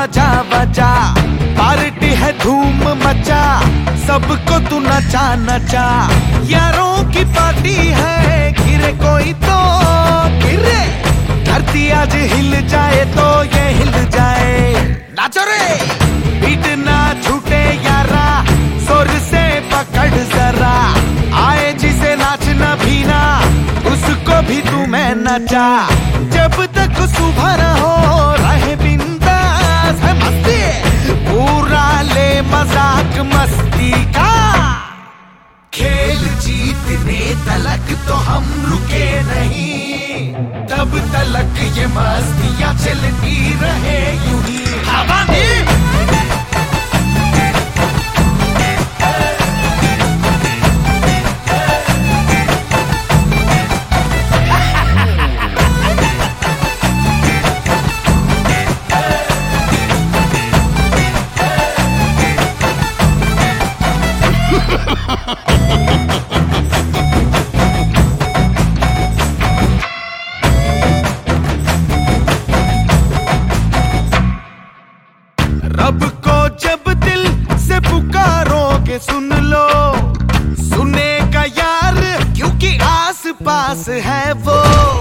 मचा बजा, पार्टी है धूम मचा, सबको तू नचा नचा। यारों की पार्टी है, गिरे कोई तो गिरे, धरती आज हिल जाए तो ये हिल जाए। नाचो रे, बीट ना छूटे यारा, सुर से पकड़ जरा, आए जिसे नाचना भी ना, उसको भी तू मैं नचा। जब तक सुबह न हो रहे बिंदास है मस्ती, पूरा ले मजाक मस्ती का। खेल जीतने तलक तो हम रुके नहीं, तब तलक ये मस्तियां चलती रहे यूं ही। हवा में रब को जब दिल से पुकारोगे सुन लो, सुनेगा यार क्योंकि आस पास है वो।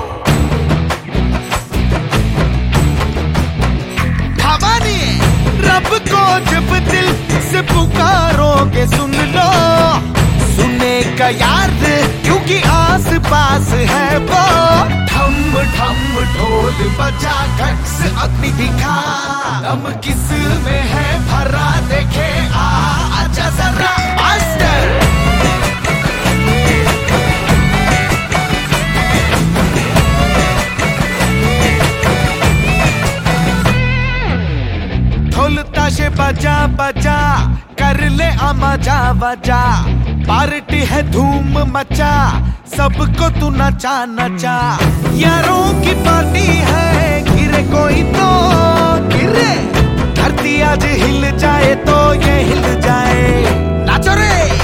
भवानी रब को जब दिल से पुकारोगे सुन लो, सुनेगा यार क्योंकि आस पास है वो। ठम ठम ढोल बजा, घट्स अग्नि दिखा, दम किस में है भरा देखे आजा जरा मास्टर। ढोल ताशे बजा बजा, कर ले मजा बजा, पार्टी है धूम मचा, सबको तू नचा नचा। यारों की पार्टी है, गिरे कोई तो गिरे, धरती आज हिल जाए तो ये हिल जाए। नाचो रे।